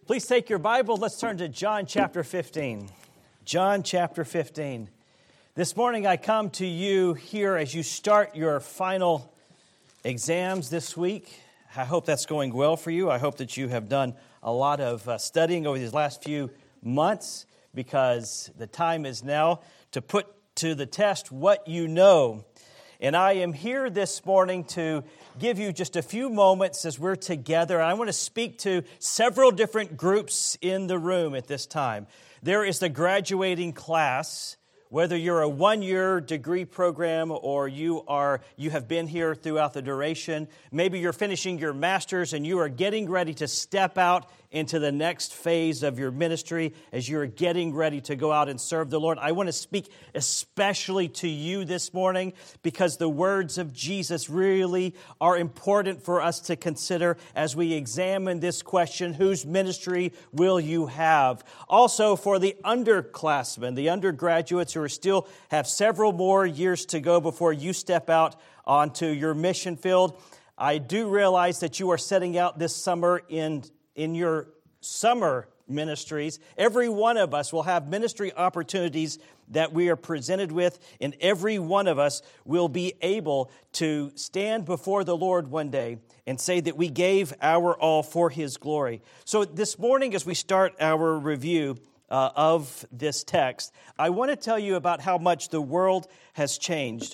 Please take your Bible. Let's turn to John chapter 15. John chapter 15. This morning I come to you here as you start your final exams this week. I hope that's going well for you. I hope that you have done a lot of studying over these last few months, because the time is now to put to the test what you know. And I am here this morning to give you just a few moments as we're together. I want to speak to several different groups in the room at this time. There is the graduating class, whether you're a one-year degree program or you have been here throughout the duration. Maybe you're finishing your master's and you are getting ready to step out into the next phase of your ministry as you're getting ready to go out and serve the Lord. I want to speak especially to you this morning because the words of Jesus really are important for us to consider as we examine this question, whose ministry will you have? Also for the underclassmen, the undergraduates who still have several more years to go before you step out onto your mission field. I do realize that you are setting out this summer in your summer ministries. Every one of us will have ministry opportunities that we are presented with, and every one of us will be able to stand before the Lord one day and say that we gave our all for His glory. So this morning, as we start our review of this text, I want to tell you about how much the world has changed.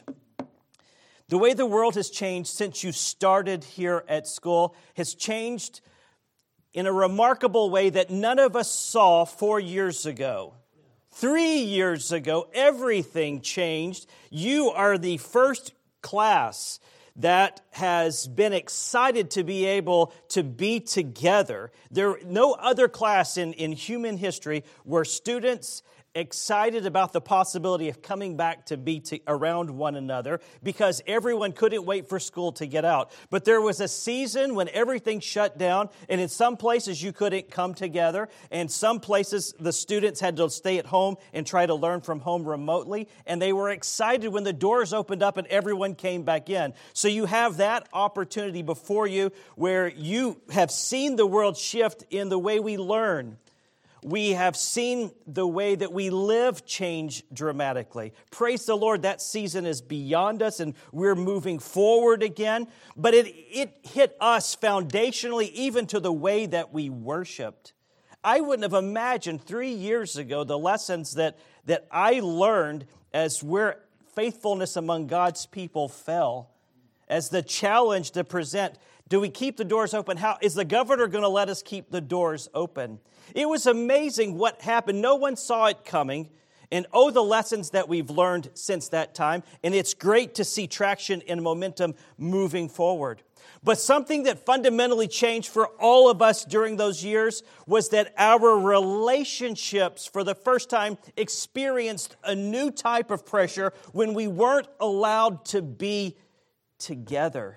The way the world has changed since you started here at school has changed in a remarkable way that none of us saw 4 years ago. 3 years ago, everything changed. You are the first class that has been excited to be able to be together. No other class in human history were students excited about the possibility of coming back to be around one another, because everyone couldn't wait for school to get out. But there was a season when everything shut down, and in some places you couldn't come together, and some places the students had to stay at home and try to learn from home remotely, and they were excited when the doors opened up and everyone came back in. So you have that opportunity before you where you have seen the world shift in the way we learn. We have seen the way that we live change dramatically. Praise the Lord, that season is beyond us and we're moving forward again. But it hit us foundationally, even to the way that we worshiped. I wouldn't have imagined 3 years ago the lessons that I learned as where faithfulness among God's people fell, as the challenge to present, do we keep the doors open? How is the governor going to let us keep the doors open? It was amazing what happened. No one saw it coming. And the lessons that we've learned since that time. And it's great to see traction and momentum moving forward. But something that fundamentally changed for all of us during those years was that our relationships for the first time experienced a new type of pressure when we weren't allowed to be together.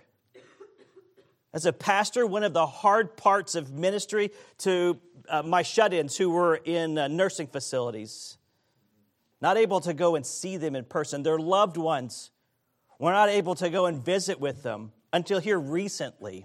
As a pastor, one of the hard parts of ministry to my shut-ins who were in nursing facilities, not able to go and see them in person, their loved ones, we're not able to go and visit with them until here recently.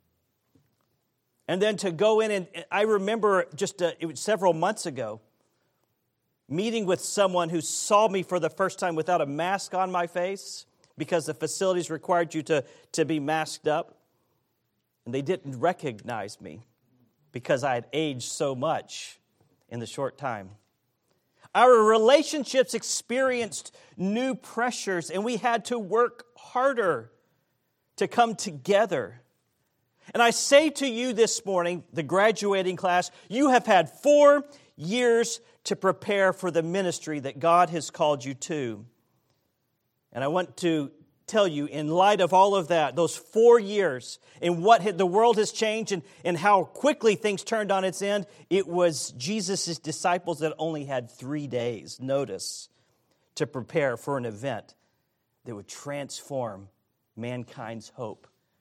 And then to go in, and I remember it was several months ago, meeting with someone who saw me for the first time without a mask on my face because the facilities required you to be masked up. And they didn't recognize me because I had aged so much in the short time. Our relationships experienced new pressures, and we had to work harder to come together. And I say to you this morning, the graduating class, you have had 4 years to prepare for the ministry that God has called you to. And I want to tell you, in light of all of that, those 4 years, and what the world has changed and how quickly things turned on its end, it was Jesus' disciples that only had 3 days' notice to prepare for an event that would transform mankind's hope.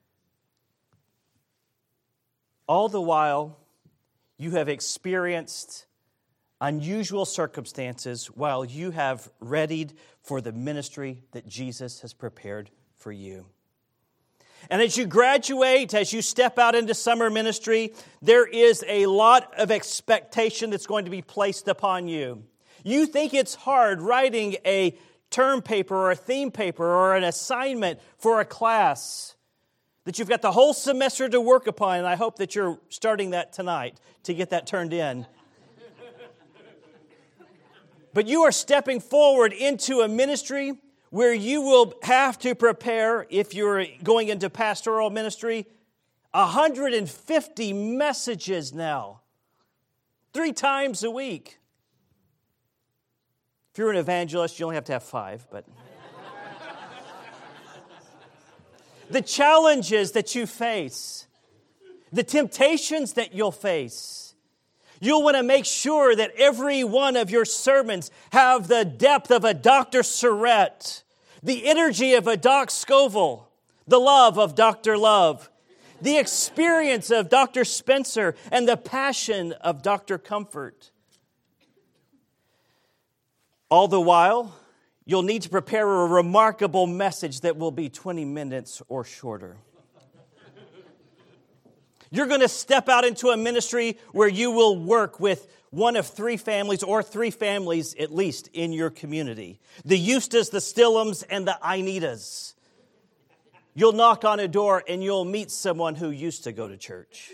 All the while, you have experienced unusual circumstances while you have readied for the ministry that Jesus has prepared for you. And as you graduate, as you step out into summer ministry, there is a lot of expectation that's going to be placed upon you. You think it's hard writing a term paper or a theme paper or an assignment for a class, that you've got the whole semester to work upon, and I hope that you're starting that tonight to get that turned in. But you are stepping forward into a ministry where you will have to prepare, if you're going into pastoral ministry, 150 messages now, 3 times a week. If you're an evangelist, you only have to have 5, but... The challenges that you face, the temptations that you'll face. You'll want to make sure that every one of your sermons have the depth of a Dr. Surratt, the energy of a Doc Scoville, the love of Dr. Love, the experience of Dr. Spencer, and the passion of Dr. Comfort. All the while, you'll need to prepare a remarkable message that will be 20 minutes or shorter. You're going to step out into a ministry where you will work with one of 3 families, or 3 families at least, in your community. The Eustas, the Stillums, and the Initas. You'll knock on a door and you'll meet someone who used to go to church.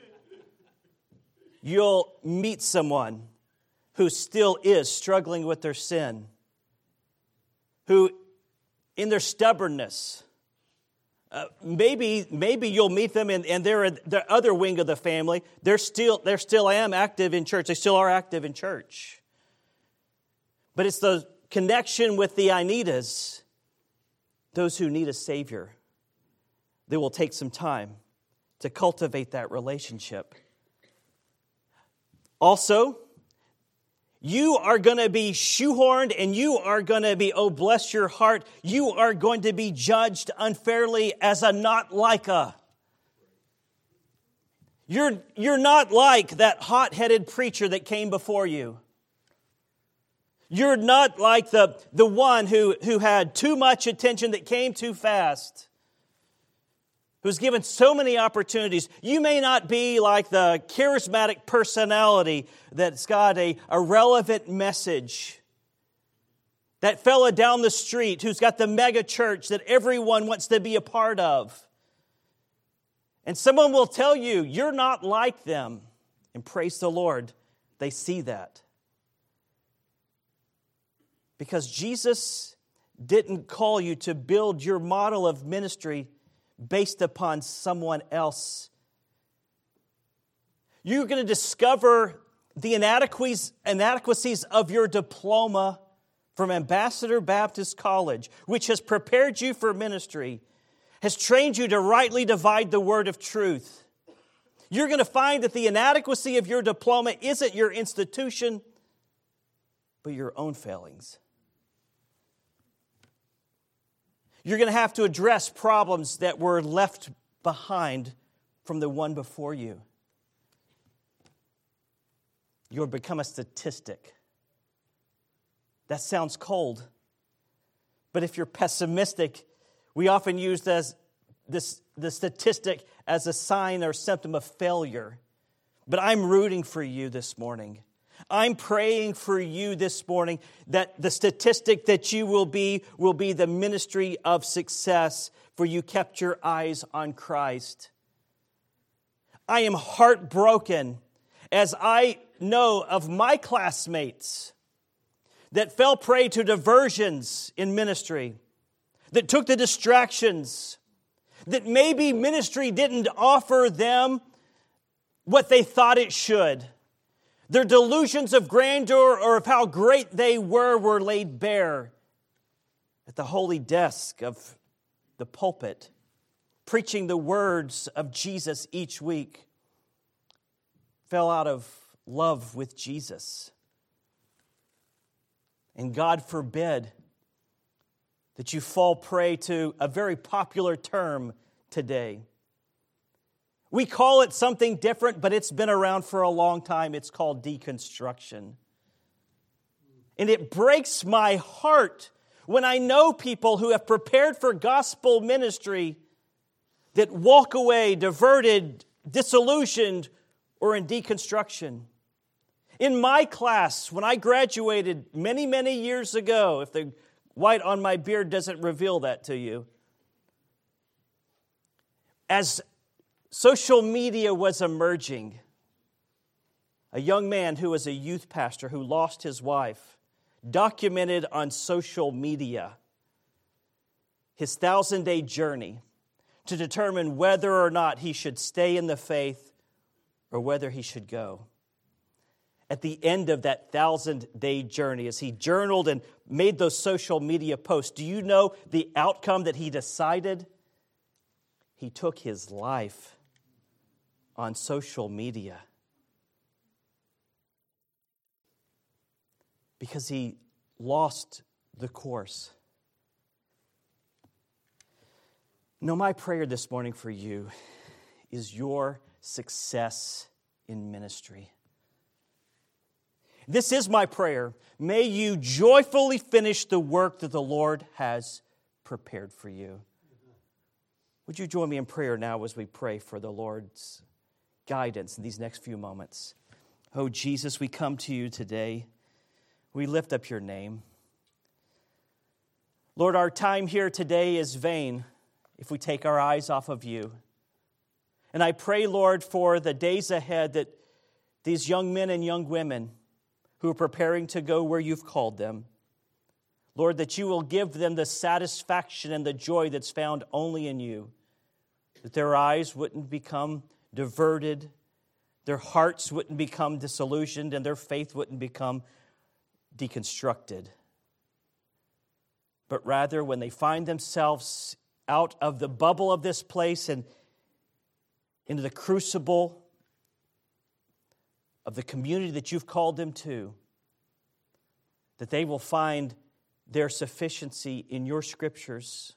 You'll meet someone who still is struggling with their sin, who in their stubbornness, maybe you'll meet them and they're the other wing of the family. They're still active in church. They still are active in church. But it's the connection with the Initas, those who need a Savior. They will take some time to cultivate that relationship. Also, you are going to be shoehorned and you are going to be, oh bless your heart, you are going to be judged unfairly as a not like a. You're not like that hot-headed preacher that came before you. You're not like the one who had too much attention that came too fast, who's given so many opportunities. You may not be like the charismatic personality that's got a relevant message. That fella down the street who's got the mega church that everyone wants to be a part of. And someone will tell you, you're not like them. And praise the Lord, they see that. Because Jesus didn't call you to build your model of ministry based upon someone else. You're going to discover the inadequacies of your diploma from Ambassador Baptist College, which has prepared you for ministry, has trained you to rightly divide the word of truth. You're going to find that the inadequacy of your diploma isn't your institution, but your own failings. You're going to have to address problems that were left behind from the one before you. You'll become a statistic. That sounds cold. But if you're pessimistic, we often use the statistic as a sign or symptom of failure. But I'm rooting for you this morning. I'm praying for you this morning that the statistic that you will be the ministry of success, for you kept your eyes on Christ. I am heartbroken as I know of my classmates that fell prey to diversions in ministry, that took the distractions, that maybe ministry didn't offer them what they thought it should. Their delusions of grandeur or of how great they were laid bare at the holy desk of the pulpit, preaching the words of Jesus each week. Fell out of love with Jesus. And God forbid that you fall prey to a very popular term today. We call it something different, but it's been around for a long time. It's called deconstruction. And it breaks my heart when I know people who have prepared for gospel ministry that walk away diverted, disillusioned, or in deconstruction. In my class, when I graduated many, many years ago, if the white on my beard doesn't reveal that to you, as social media was emerging, a young man who was a youth pastor who lost his wife documented on social media his 1,000-day journey to determine whether or not he should stay in the faith or whether he should go. At the end of that 1,000-day journey, as he journaled and made those social media posts, do you know the outcome that he decided? He took his life on social media because he lost the course. No, my prayer this morning for you is your success in ministry. This is my prayer. May you joyfully finish the work that the Lord has prepared for you. Would you join me in prayer now as we pray for the Lord's guidance in these next few moments? Oh, Jesus, we come to you today. We lift up your name. Lord, our time here today is vain if we take our eyes off of you. And I pray, Lord, for the days ahead that these young men and young women who are preparing to go where you've called them, Lord, that you will give them the satisfaction and the joy that's found only in you, that their eyes wouldn't become diverted, their hearts wouldn't become disillusioned, and their faith wouldn't become deconstructed. But rather, when they find themselves out of the bubble of this place and into the crucible of the community that you've called them to, that they will find their sufficiency in your scriptures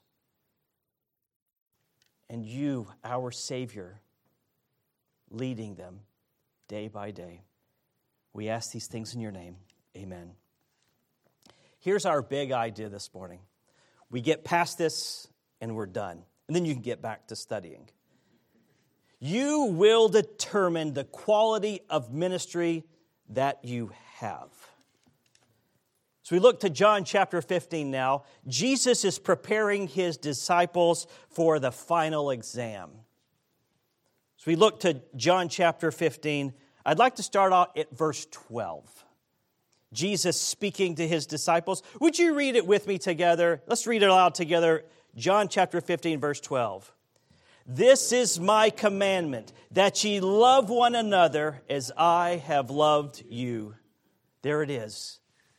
and you, our Savior, leading them day by day. We ask these things in your name. Amen. Here's our big idea this morning. We get past this and we're done. And then you can get back to studying. You will determine the quality of ministry that you have. So we look to John chapter 15 now. Jesus is preparing his disciples for the final exam. So we look to John chapter 15. I'd like to start out at verse 12. Jesus speaking to his disciples. Would you read it with me together? Let's read it aloud together. John chapter 15, verse 12. This is my commandment, that ye love one another as I have loved you. There it is.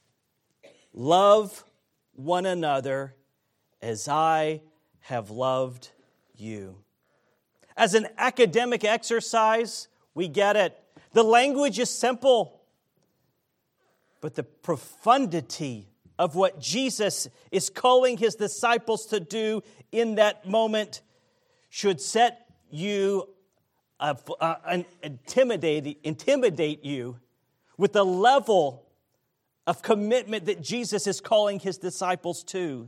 Love one another as I have loved you. As an academic exercise, we get it. The language is simple. But the profundity of what Jesus is calling his disciples to do in that moment should set you, intimidate you with the level of commitment that Jesus is calling his disciples to.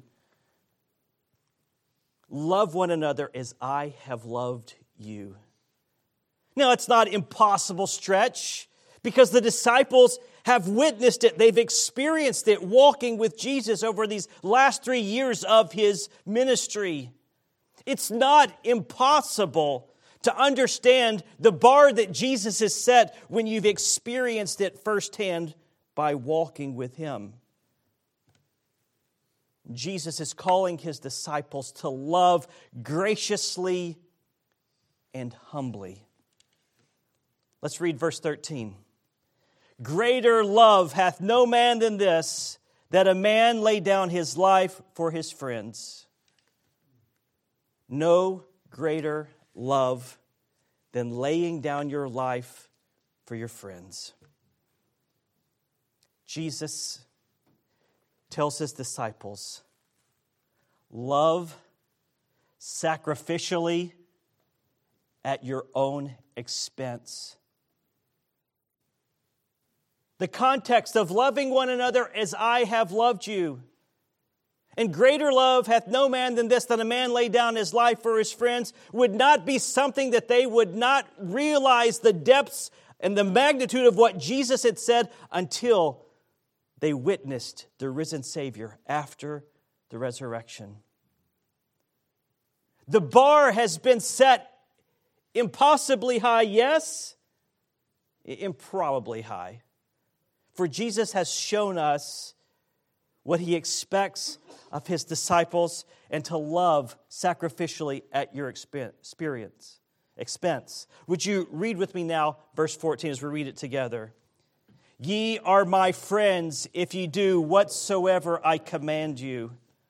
Love one another as I have loved you. Now, it's not an impossible stretch because the disciples have witnessed it. They've experienced it walking with Jesus over these last 3 years of his ministry. It's not impossible to understand the bar that Jesus has set when you've experienced it firsthand by walking with him. Jesus is calling his disciples to love graciously and humbly. Let's read verse 13. Greater love hath no man than this, that a man lay down his life for his friends. No greater love than laying down your life for your friends. Jesus tells his disciples, love sacrificially at your own expense. The context of loving one another as I have loved you. And greater love hath no man than this, that a man lay down his life for his friends, would not be something that they would not realize the depths and the magnitude of what Jesus had said until they witnessed the risen Savior after the resurrection. The bar has been set impossibly high, yes, improbably high. For Jesus has shown us what He expects of His disciples and to love sacrificially at your expense. Would you read with me now verse 14 as we read it together? Ye are my friends if ye do whatsoever I command you.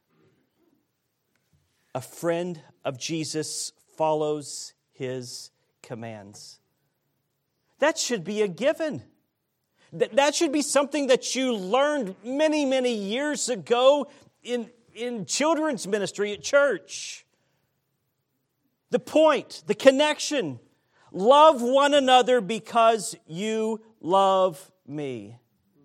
A friend of Jesus follows His commands. That should be a given. That should be something that you learned many, many years ago in children's ministry at church. The point, the connection, love one another because you love me.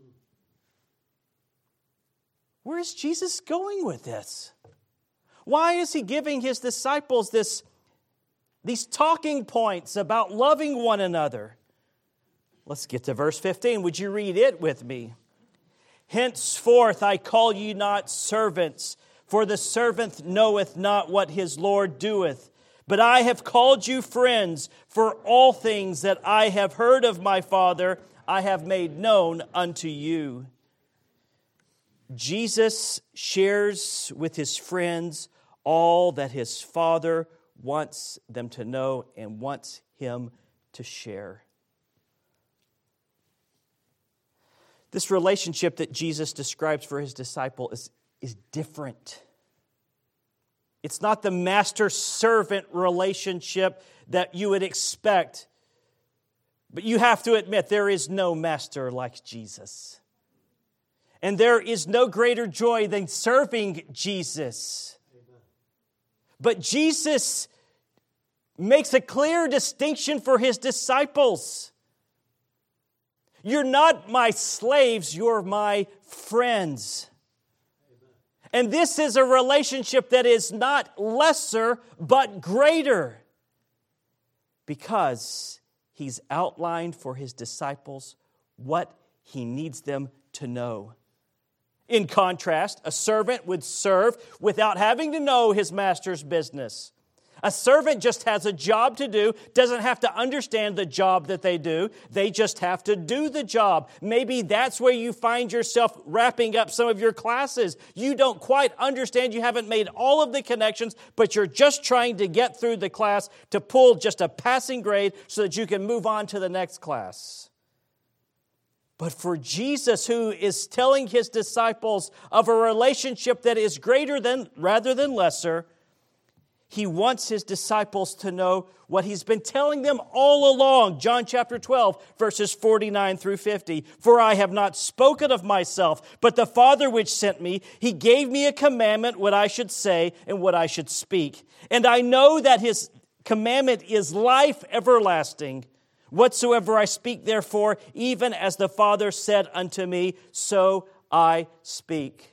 Where is Jesus going with this? Why is He giving His disciples these talking points about loving one another? Let's get to verse 15. Would you read it with me? Henceforth I call you not servants, for the servant knoweth not what his Lord doeth. But I have called you friends, for all things that I have heard of my Father I have made known unto you. Jesus shares with His friends all that His Father wants them to know and wants Him to share. This relationship that Jesus describes for His disciple is different. It's not the master-servant relationship that you would expect. But you have to admit, there is no master like Jesus. And there is no greater joy than serving Jesus. Amen. But Jesus makes a clear distinction for His disciples. You're not my slaves, you're my friends. Amen. And this is a relationship that is not lesser, but greater. Because He's outlined for His disciples what He needs them to know. In contrast, a servant would serve without having to know his master's business. A servant just has a job to do, doesn't have to understand the job that they do. They just have to do the job. Maybe that's where you find yourself wrapping up some of your classes. You don't quite understand, you haven't made all of the connections, but you're just trying to get through the class to pull just a passing grade so that you can move on to the next class. But for Jesus, who is telling His disciples of a relationship that is greater than rather than lesser, He wants His disciples to know what He's been telling them all along. John chapter 12, verses 49 through 50. For I have not spoken of myself, but the Father which sent me, He gave me a commandment what I should say and what I should speak. And I know that His commandment is life everlasting. Whatsoever I speak, therefore, even as the Father said unto me, so I speak.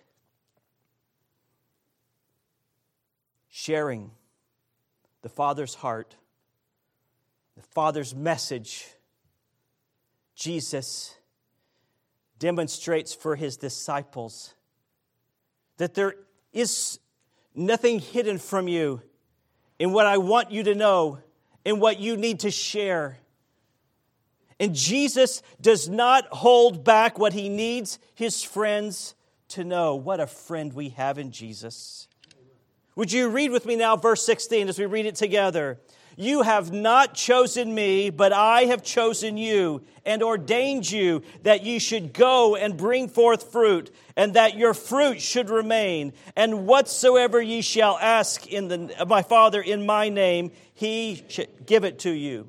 Sharing the Father's heart, the Father's message, Jesus demonstrates for His disciples that there is nothing hidden from you in what I want you to know and what you need to share. And Jesus does not hold back what He needs His friends to know. What a friend we have in Jesus. Would you read with me now verse 16 as we read it together? You have not chosen me, but I have chosen you and ordained you that you should go and bring forth fruit, and that your fruit should remain. And whatsoever ye shall ask of my Father in my name, He should give it to you.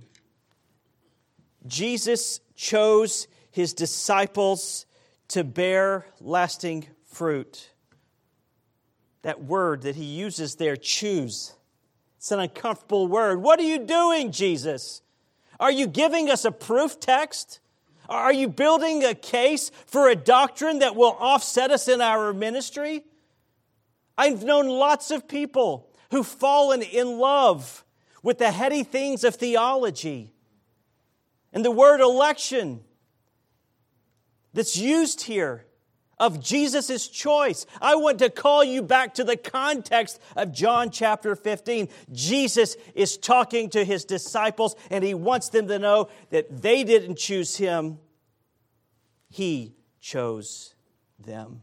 Jesus chose His disciples to bear lasting fruit. That word that He uses there, choose. It's an uncomfortable word. What are you doing, Jesus? Are you giving us a proof text? Are you building a case for a doctrine that will offset us in our ministry? I've known lots of people who've fallen in love with the heady things of theology. And the word election that's used here of Jesus' choice. I want to call you back to the context of John chapter 15. Jesus is talking to His disciples, and He wants them to know that they didn't choose Him. He chose them.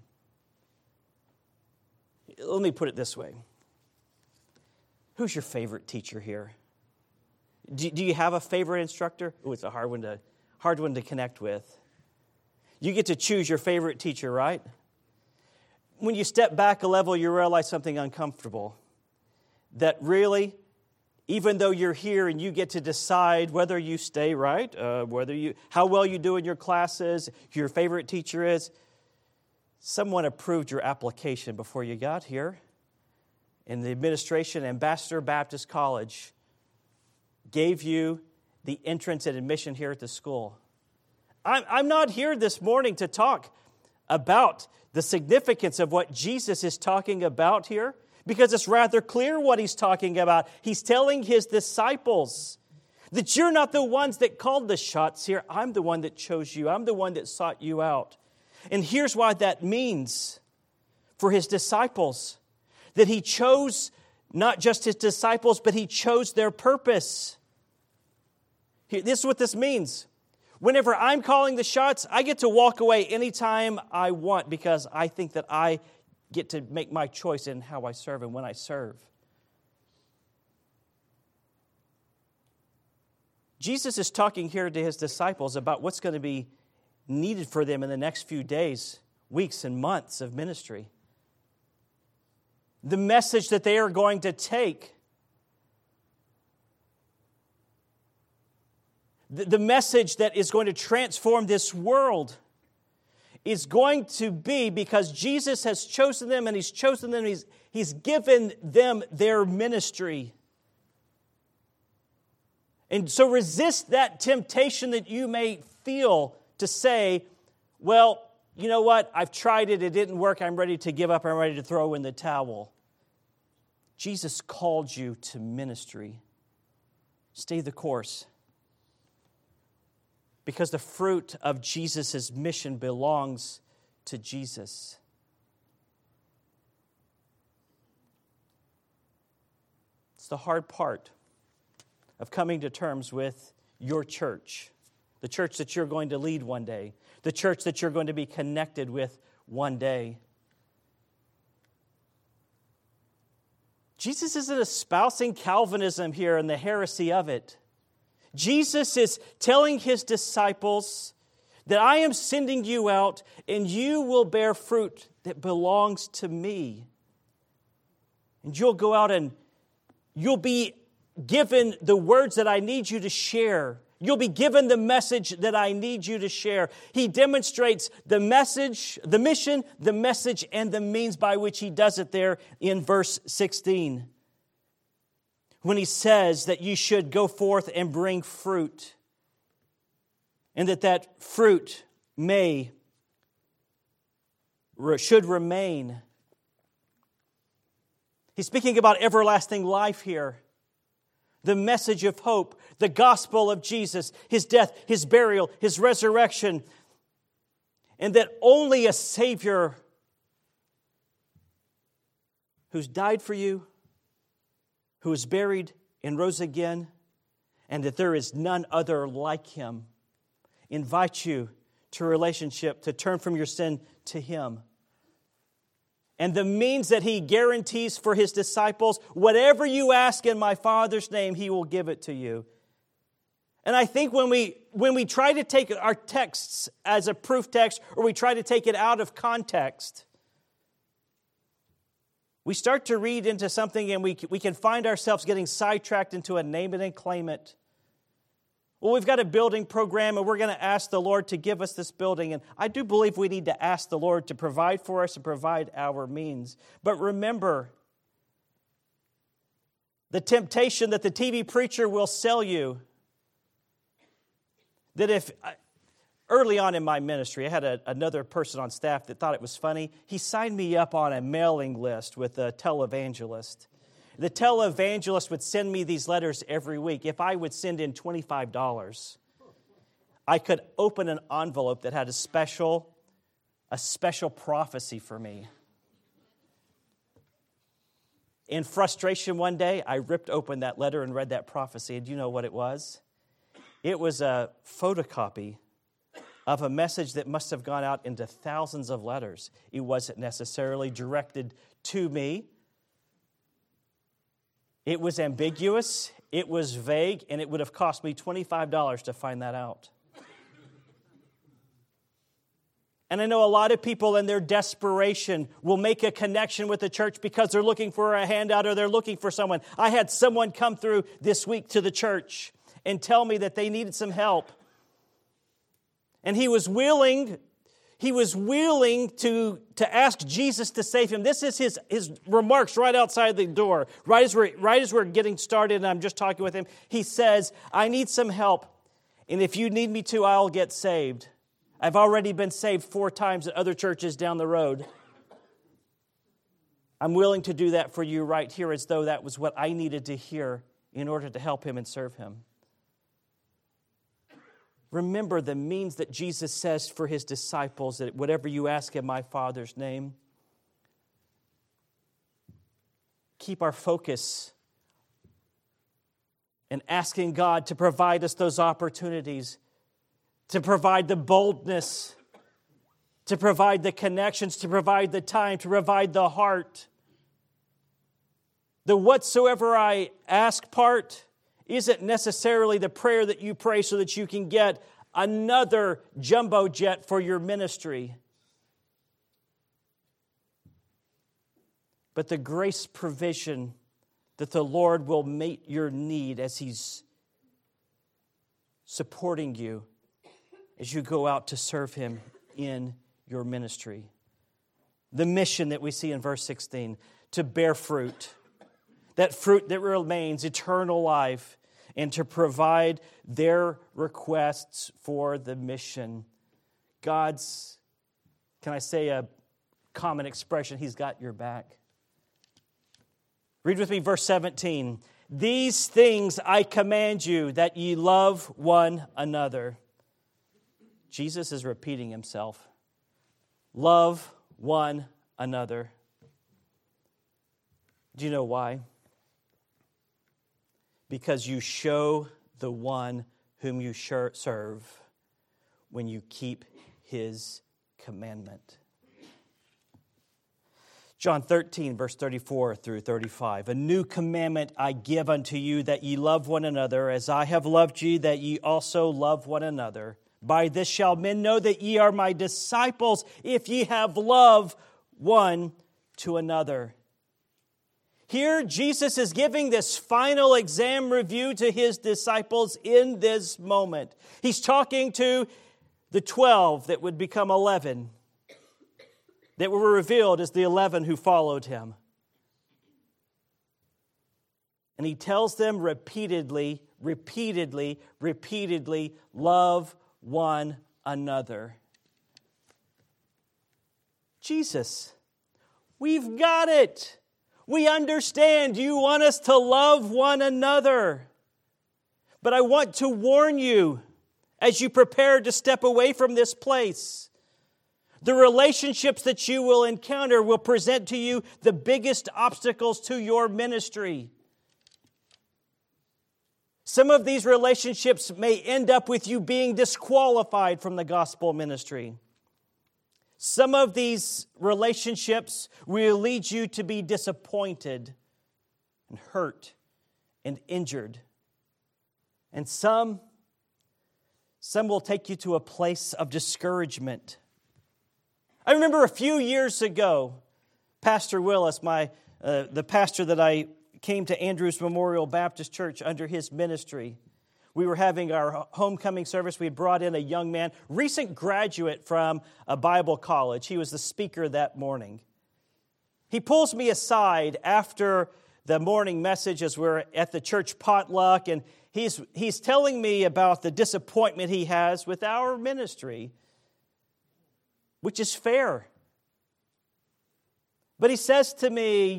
Let me put it this way. Who's your favorite teacher here? Do you have a favorite instructor? Oh, it's a hard one to connect with. You get to choose your favorite teacher, right? When you step back a level, you realize something uncomfortable. That really, even though you're here and you get to decide whether you stay, right? How well you do in your classes, who your favorite teacher is, someone approved your application before you got here. And the administration, Ambassador Baptist College, gave you the entrance and admission here at the school. I'm not here this morning to talk about the significance of what Jesus is talking about here, because it's rather clear what He's talking about. He's telling His disciples that you're not the ones that called the shots here. I'm the one that chose you. I'm the one that sought you out. And here's why that means for His disciples, that He chose not just His disciples, but He chose their purpose. This is what this means. Whenever I'm calling the shots, I get to walk away anytime I want because I think that I get to make my choice in how I serve and when I serve. Jesus is talking here to His disciples about what's going to be needed for them in the next few days, weeks, and months of ministry. The message that they are going to take. The message that is going to transform this world is going to be because Jesus has chosen them and He's chosen them, He's given them their ministry. And so resist that temptation that you may feel to say, well, you know what, I've tried it, it didn't work, I'm ready to give up, I'm ready to throw in the towel. Jesus called you to ministry. Stay the course. Because the fruit of Jesus' mission belongs to Jesus. It's the hard part of coming to terms with your church, the church that you're going to lead one day, the church that you're going to be connected with one day. Jesus isn't espousing Calvinism here and the heresy of it. Jesus is telling His disciples that I am sending you out and you will bear fruit that belongs to me. And you'll go out and you'll be given the words that I need you to share. You'll be given the message that I need you to share. He demonstrates the message, the mission, the message, and the means by which He does it there in verse 16. When He says that you should go forth and bring fruit, and that fruit should remain. He's speaking about everlasting life here. The message of hope, the gospel of Jesus, His death, His burial, His resurrection, and that only a Savior who's died for you, who was buried and rose again, and that there is none other like Him, invite you to a relationship, to turn from your sin to Him. And the means that He guarantees for His disciples, whatever you ask in my Father's name, He will give it to you. And I think when we try to take our texts as a proof text, or we try to take it out of context, we start to read into something and we can find ourselves getting sidetracked into a name it and claim it. Well, we've got a building program and we're going to ask the Lord to give us this building. And I do believe we need to ask the Lord to provide for us and provide our means. But remember, the temptation that the TV preacher will sell you, that if Early on in my ministry, I had another person on staff that thought it was funny. He signed me up on a mailing list with a televangelist. The televangelist would send me these letters every week. If I would send in $25, I could open an envelope that had a special prophecy for me. In frustration one day, I ripped open that letter and read that prophecy. And do you know what it was? It was a photocopy of a message that must have gone out into thousands of letters. It wasn't necessarily directed to me. It was ambiguous, it was vague, and it would have cost me $25 to find that out. And I know a lot of people in their desperation will make a connection with the church because they're looking for a handout or they're looking for someone. I had someone come through this week to the church and tell me that they needed some help. And he was willing to ask Jesus to save him. This is his remarks right outside the door. Right as we're getting started and I'm just talking with him, he says, I need some help. And if you need me to, I'll get saved. I've already been saved 4 times at other churches down the road. I'm willing to do that for you right here, as though that was what I needed to hear in order to help him and serve him. Remember the means that Jesus says for his disciples, that whatever you ask in my Father's name, keep our focus in asking God to provide us those opportunities, to provide the boldness, to provide the connections, to provide the time, to provide the heart. The whatsoever I ask part isn't necessarily the prayer that you pray so that you can get another jumbo jet for your ministry. But the grace provision that the Lord will meet your need as He's supporting you as you go out to serve Him in your ministry. The mission that we see in verse 16, to bear fruit. That fruit that remains, eternal life, and to provide their requests for the mission. God's, can I say a common expression, He's got your back. Read with me verse 17. These things I command you, that ye love one another. Jesus is repeating Himself. Love one another. Do you know why? Because you show the one whom you serve when you keep His commandment. John 13, verse 34 through 35. A new commandment I give unto you, that ye love one another, as I have loved you, that ye also love one another. By this shall men know that ye are my disciples, if ye have love one to another. Here, Jesus is giving this final exam review to His disciples in this moment. He's talking to the 12 that would become 11, that were revealed as the 11 who followed Him. And He tells them repeatedly, love one another. Jesus, we've got it. We understand you want us to love one another. But I want to warn you, as you prepare to step away from this place, the relationships that you will encounter will present to you the biggest obstacles to your ministry. Some of these relationships may end up with you being disqualified from the gospel ministry. Some of these relationships will lead you to be disappointed and hurt and injured. And some will take you to a place of discouragement. I remember a few years ago, Pastor Willis, the pastor that I came to Andrews Memorial Baptist Church under his ministry. We were having our homecoming service. We had brought in a young man, recent graduate from a Bible college. He was the speaker that morning. He pulls me aside after the morning message as we're at the church potluck, and he's telling me about the disappointment he has with our ministry, which is fair. But he says to me,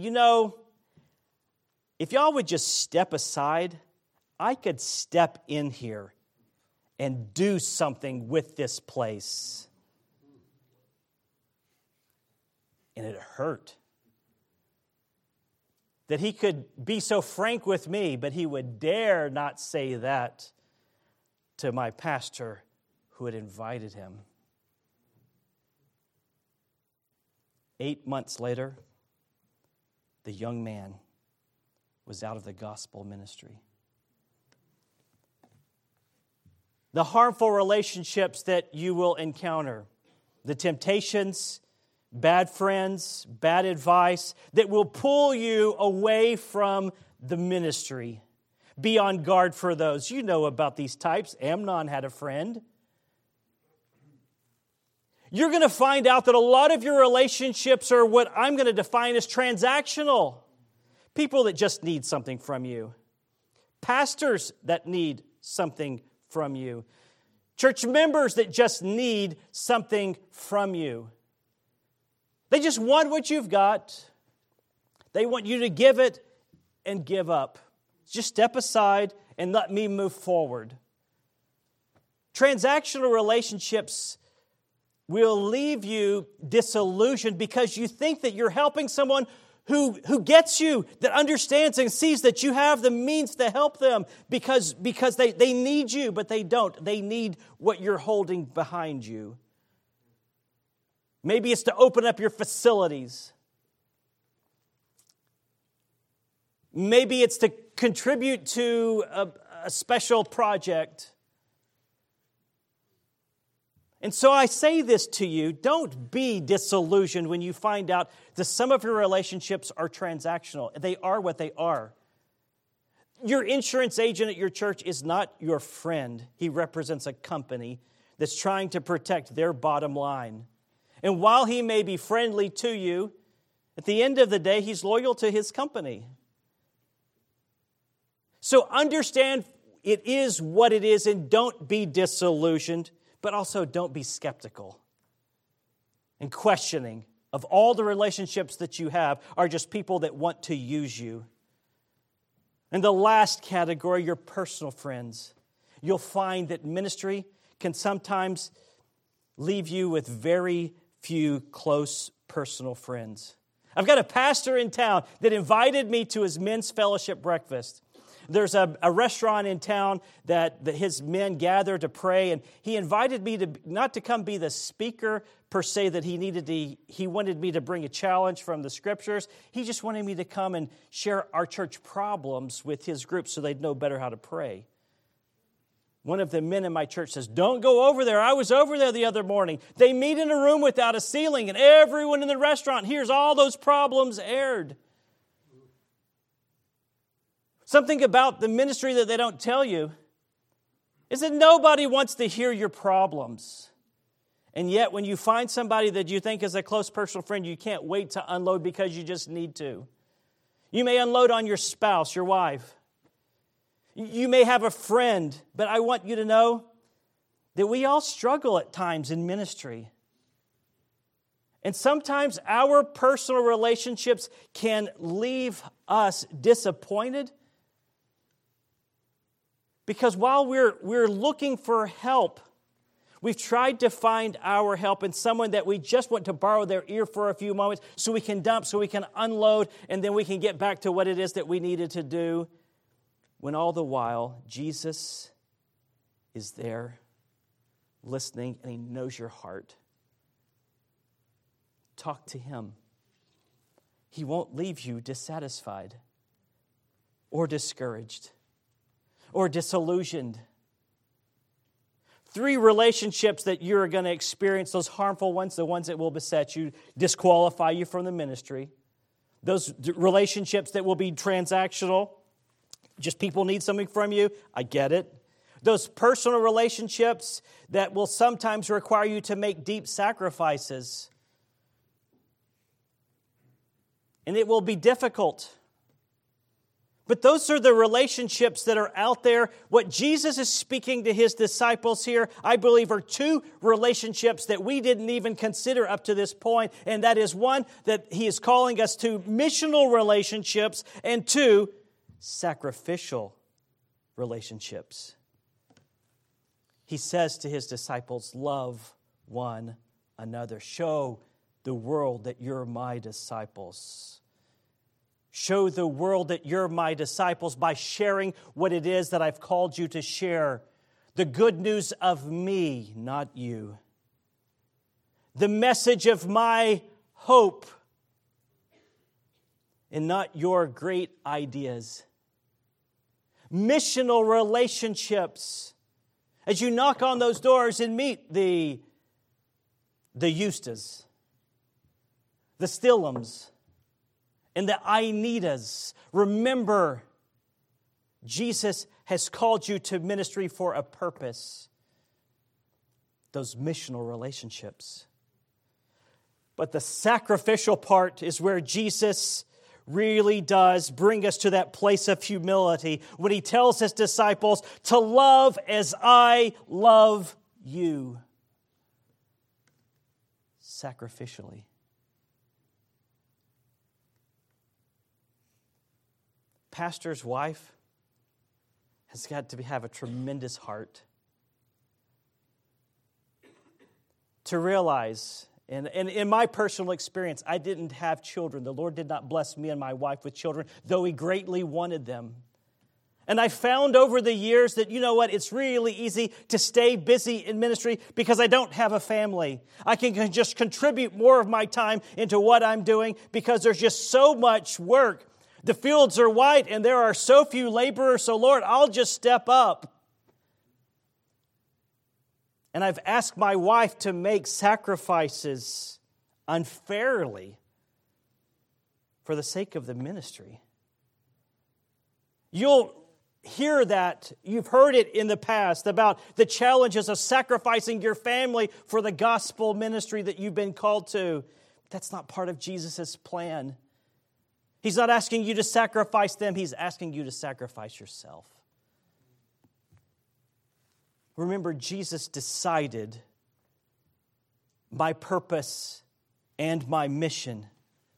if y'all would just step aside, I could step in here and do something with this place. And it hurt that he could be so frank with me, but he would dare not say that to my pastor who had invited him. 8 months later, the young man was out of the gospel ministry. The harmful relationships that you will encounter, the temptations, bad friends, bad advice that will pull you away from the ministry. Be on guard for those. You know about these types. Amnon had a friend. You're going to find out that a lot of your relationships are what I'm going to define as transactional. People that just need something from you. Pastors that need something from you. Church members that just need something from you. They just want what you've got. They want you to give it and give up. Just step aside and let me move forward. Transactional relationships will leave you disillusioned because you think that you're helping someone who gets you, that understands and sees that you have the means to help them because they need you, but they don't. They need what you're holding behind you. Maybe it's to open up your facilities. Maybe it's to contribute to a special project. And so I say this to you, don't be disillusioned when you find out that some of your relationships are transactional. They are what they are. Your insurance agent at your church is not your friend. He represents a company that's trying to protect their bottom line. And while he may be friendly to you, at the end of the day, he's loyal to his company. So understand it is what it is and don't be disillusioned, but also don't be skeptical and questioning of all the relationships that you have are just people that want to use you. And the last category, your personal friends. You'll find that ministry can sometimes leave you with very few close personal friends. I've got a pastor in town that invited me to his men's fellowship breakfast. There's a restaurant in town that his men gather to pray, and he invited me to not to come be the speaker per se that he wanted me to bring a challenge from the scriptures. He just wanted me to come and share our church problems with his group so they'd know better how to pray. One of the men in my church says, "Don't go over there. I was over there the other morning. They meet in a room without a ceiling, and everyone in the restaurant hears all those problems aired." Something about the ministry that they don't tell you is that nobody wants to hear your problems. And yet, when you find somebody that you think is a close personal friend, you can't wait to unload because you just need to. You may unload on your spouse, your wife. You may have a friend, but I want you to know that we all struggle at times in ministry. And sometimes our personal relationships can leave us disappointed because while we're looking for help, we've tried to find our help in someone that we just want to borrow their ear for a few moments so we can dump, so we can unload, and then we can get back to what it is that we needed to do. When all the while, Jesus is there listening and He knows your heart. Talk to Him. He won't leave you dissatisfied or discouraged or disillusioned. 3 relationships that you're going to experience, those harmful ones, the ones that will beset you, disqualify you from the ministry. Those relationships that will be transactional, just people need something from you, I get it. Those personal relationships that will sometimes require you to make deep sacrifices. And it will be difficult. But those are the relationships that are out there. What Jesus is speaking to his disciples here, I believe, are two relationships that we didn't even consider up to this point. And that is one, that he is calling us to missional relationships, and two, sacrificial relationships. He says to his disciples, love one another. Show the world that you're my disciples. Show the world that you're my disciples by sharing what it is that I've called you to share. The good news of me, not you. The message of my hope, and not your great ideas. Missional relationships. As you knock on those doors and meet the Eustas, the Stillums, and the Ainitas, remember, Jesus has called you to ministry for a purpose. Those missional relationships. But the sacrificial part is where Jesus really does bring us to that place of humility when he tells his disciples to love as I love you. Sacrificially. Pastor's wife has got to have a tremendous heart to realize, and in my personal experience, I didn't have children. The Lord did not bless me and my wife with children, though He greatly wanted them. And I found over the years that, you know what, it's really easy to stay busy in ministry because I don't have a family. I can just contribute more of my time into what I'm doing because there's just so much work. The fields are white and there are so few laborers, so Lord, I'll just step up. And I've asked my wife to make sacrifices unfairly for the sake of the ministry. You'll hear that. You've heard it in the past about the challenges of sacrificing your family for the gospel ministry that you've been called to. That's not part of Jesus' plan. He's not asking you to sacrifice them. He's asking you to sacrifice yourself. Remember, Jesus decided my purpose and my mission.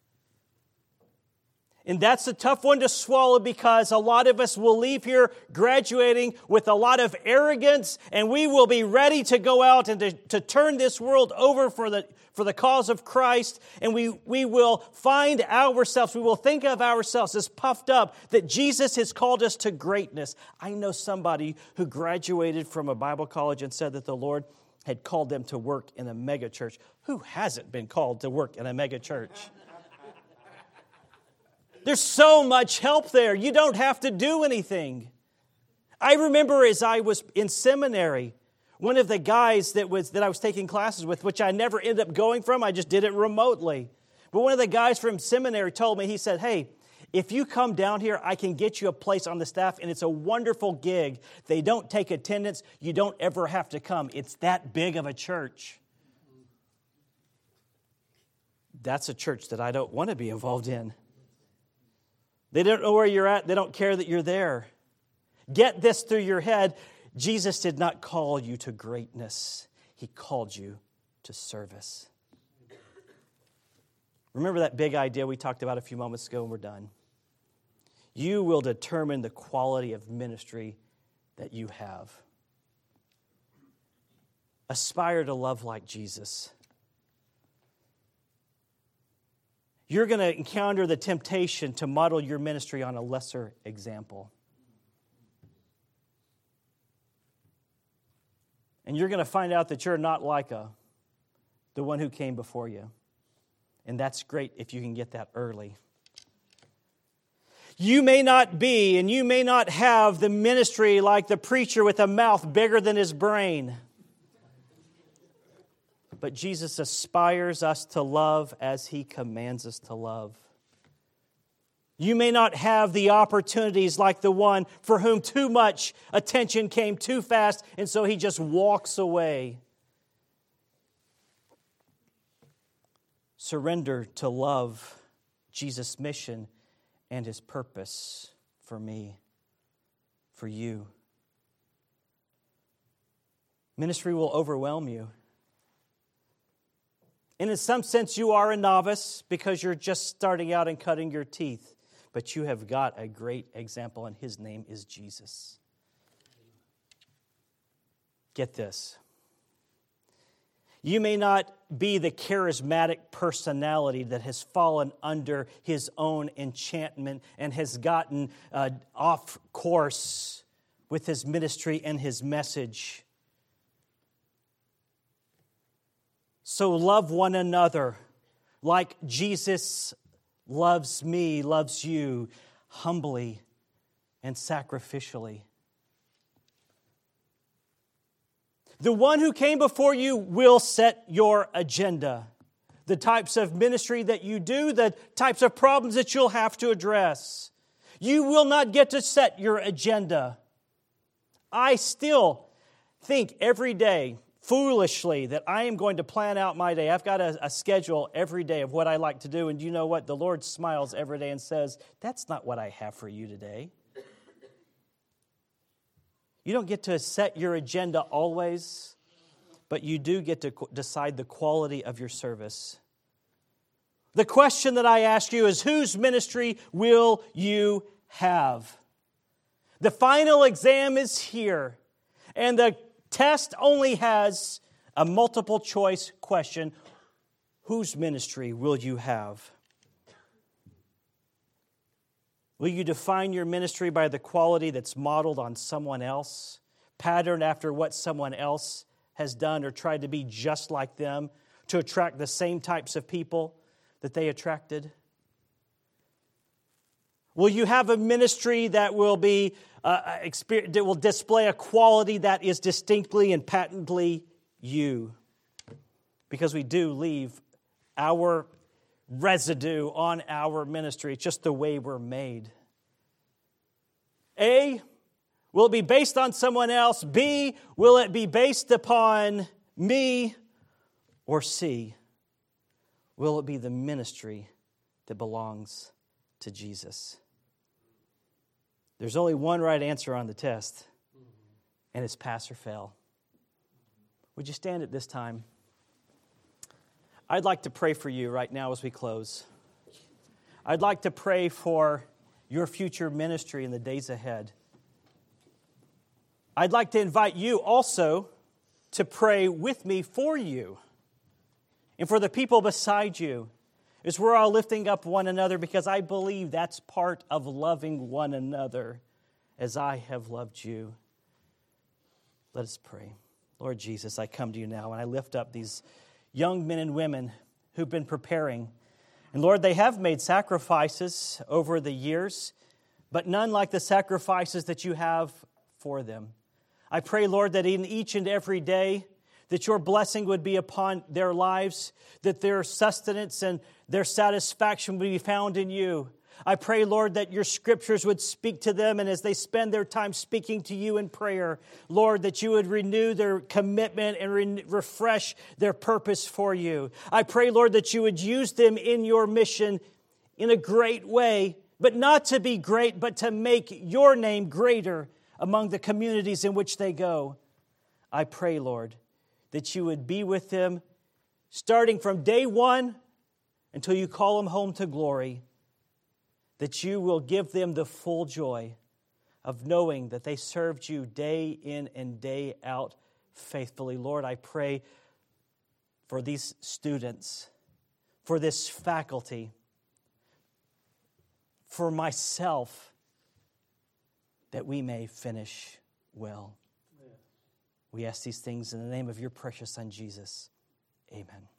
And that's a tough one to swallow because a lot of us will leave here graduating with a lot of arrogance, and we will be ready to go out and to turn this world over for the cause of Christ. And we will find ourselves, we will think of ourselves as puffed up that Jesus has called us to greatness. I know somebody who graduated from a Bible college and said that the Lord had called them to work in a mega church. Who hasn't been called to work in a mega church? There's so much help there. You don't have to do anything. I remember as I was in seminary, one of the guys that I was taking classes with, which I never ended up going from, I just did it remotely. But one of the guys from seminary told me, he said, hey, if you come down here, I can get you a place on the staff, and it's a wonderful gig. They don't take attendance. You don't ever have to come. It's that big of a church. That's a church that I don't want to be involved in. They don't know where you're at. They don't care that you're there. Get this through your head. Jesus did not call you to greatness. He called you to service. Remember that big idea we talked about a few moments ago, and we're done. You will determine the quality of ministry that you have. Aspire to love like Jesus. You're going to encounter the temptation to model your ministry on a lesser example. And you're going to find out that you're not like the one who came before you. And that's great if you can get that early. You may not be and you may not have the ministry like the preacher with a mouth bigger than his brain. But Jesus aspires us to love as He commands us to love. You may not have the opportunities like the one for whom too much attention came too fast, and so he just walks away. Surrender to love Jesus' mission and His purpose for me, for you. Ministry will overwhelm you. And in some sense, you are a novice because you're just starting out and cutting your teeth. But you have got a great example, and his name is Jesus. Get this. You may not be the charismatic personality that has fallen under his own enchantment and has gotten off course with his ministry and his message. So love one another like Jesus loves me, loves you, humbly and sacrificially. The one who came before you will set your agenda. The types of ministry that you do, the types of problems that you'll have to address. You will not get to set your agenda. I still think every day, foolishly, that I am going to plan out my day. I've got a schedule every day of what I like to do. And you know what? The Lord smiles every day and says, that's not what I have for you today. You don't get to set your agenda always, but you do get to decide the quality of your service. The question that I ask you is, whose ministry will you have? The final exam is here, and the test only has a multiple choice question. Whose ministry will you have? Will you define your ministry by the quality that's modeled on someone else, patterned after what someone else has done, or tried to be just like them to attract the same types of people that they attracted? Will you have a ministry that will be that will display a quality that is distinctly and patently you? Because we do leave our residue on our ministry. It's just the way we're made. A, will it be based on someone else? B, will it be based upon me? Or C, will it be the ministry that belongs to Jesus? There's only one right answer on the test, and it's pass or fail. Would you stand at this time? I'd like to pray for you right now as we close. I'd like to pray for your future ministry in the days ahead. I'd like to invite you also to pray with me for you and for the people beside you, as we're all lifting up one another, because I believe that's part of loving one another as I have loved you. Let us pray. Lord Jesus, I come to you now and I lift up these young men and women who've been preparing. And Lord, they have made sacrifices over the years, but none like the sacrifices that you have for them. I pray, Lord, that in each and every day, that your blessing would be upon their lives, that their sustenance and their satisfaction would be found in you. I pray, Lord, that your scriptures would speak to them, and as they spend their time speaking to you in prayer, Lord, that you would renew their commitment and refresh their purpose for you. I pray, Lord, that you would use them in your mission in a great way, but not to be great, but to make your name greater among the communities in which they go. I pray, Lord, that you would be with them starting from day one until you call them home to glory, that you will give them the full joy of knowing that they served you day in and day out faithfully. Lord, I pray for these students, for this faculty, for myself, that we may finish well. We ask these things in the name of your precious Son, Jesus. Amen.